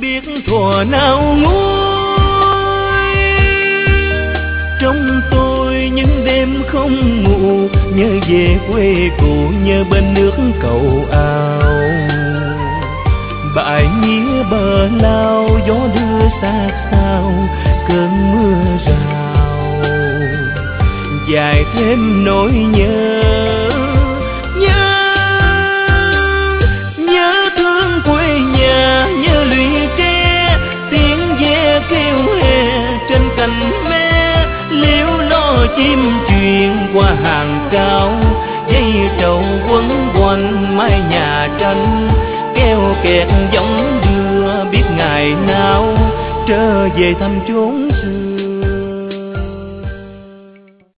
biết thuở nào nguôi. Trong tôi những đêm không ngủ, nhớ về quê cũ, nhớ bên nước cầu ao. Bãi mía bờ lao, gió đưa xa xao cơn mưa rào. Dài thêm nỗi nhớ, nhớ thương quê nhà, nhớ lũy tre, tiếng ve kêu hè trên cành me. Liễu lo chim truyền qua hàng cao, dây trầu quấn quanh mái nhà tranh. Keo kẹt giống đưa biết ngày nào trở về thăm chốn